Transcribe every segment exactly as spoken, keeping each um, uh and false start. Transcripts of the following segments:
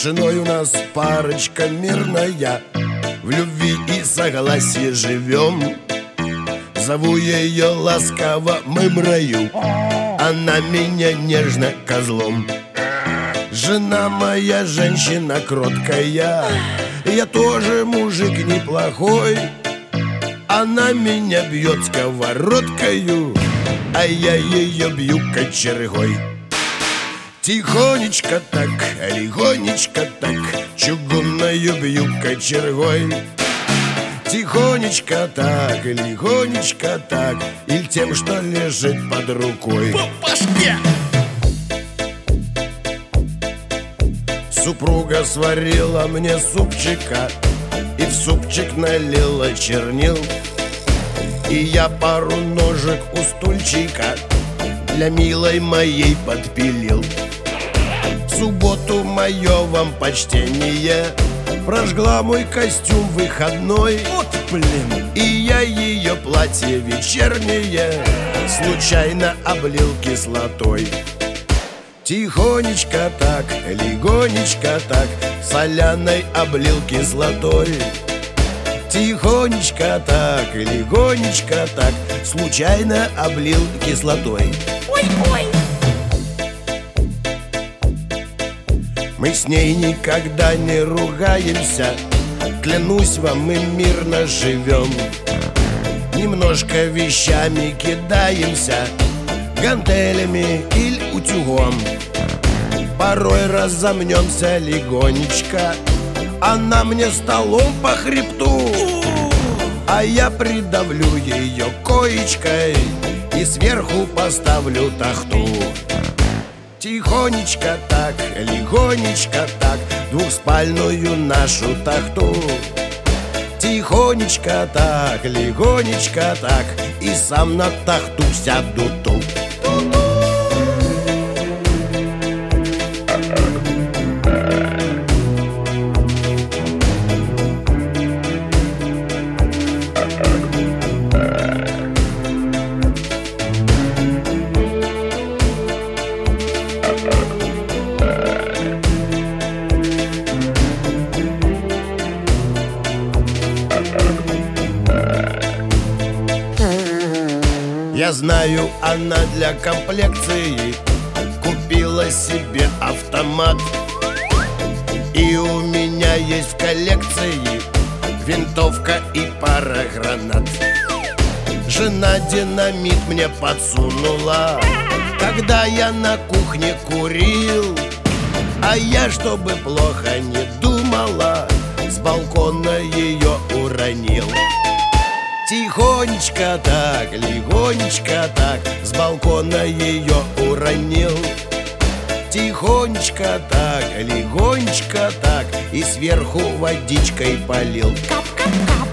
женой у нас парочка мирная, в любви и согласии живем. Зову ее ласково, мы в раю, она меня нежно козлом. Жена моя женщина кроткая, я тоже мужик неплохой. Она меня бьет сковородкою, а я ее бью кочергой. Тихонечко так, легонечко так, чугунною бью кочергой. Тихонечко так, легонечко так, или тем, что лежит под рукой. По башке! Супруга сварила мне супчика и в супчик налила чернил. И я пару ножек у стульчика для милой моей подпилил. В субботу мое вам почтение прожгла мой костюм выходной. Вот блин! И я ее платье вечернее случайно облил кислотой. Тихонечко так, легонечко так, соляной облил кислотой. Тихонечко так, легонечко так, случайно облил кислотой. Ой-ой! Мы с ней никогда не ругаемся, клянусь вам, мы мирно живем. Немножко вещами кидаемся, гантелями или утюгом. Порой разомнемся легонечко, она мне столом по хребту, а я придавлю ее коечкой и сверху поставлю тахту. Тихонечко так, легонечко так, двухспальную нашу тахту. Тихонечко так, легонечко так, и сам на тахту сяду тут. Я знаю, она для комплекции купила себе автомат. И у меня есть в коллекции винтовка и пара гранат. Жена динамит мне подсунула, когда я на кухне курил. А я, чтобы плохо не думала, с балкона ее уронил. Тихонечко так, легонечко так, с балкона ее уронил. Тихонечко так, легонечко так, и сверху водичкой полил. Кап-кап-кап!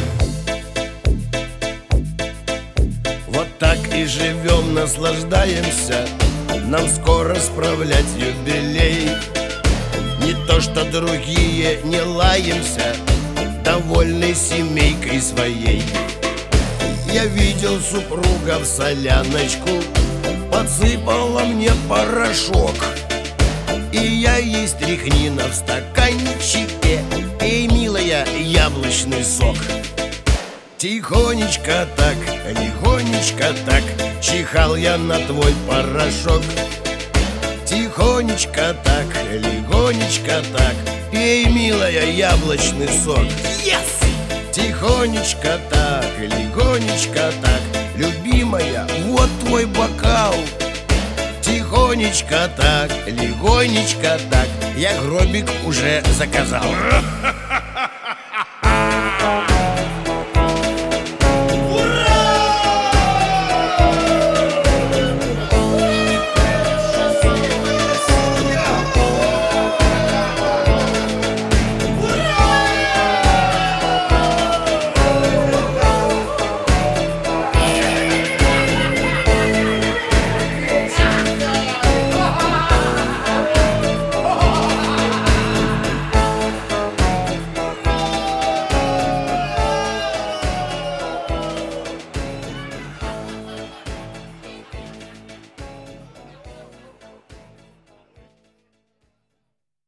Вот так и живем, наслаждаемся, нам скоро справлять юбилей. Не то что другие, не лаемся, довольной семейкой своей. Я видел супруга в соляночку, подсыпала мне порошок. И я ей стряхнина в стаканчике, эй, милая, яблочный сок. Тихонечко так, легонечко так, чихал я на твой порошок. Тихонечко так, легонечко так, пей, милая, яблочный сок. Yes! Тихонечко так, легонечко так, любимая, вот твой бокал. Тихонечко так, легонечко так, я гробик уже заказал.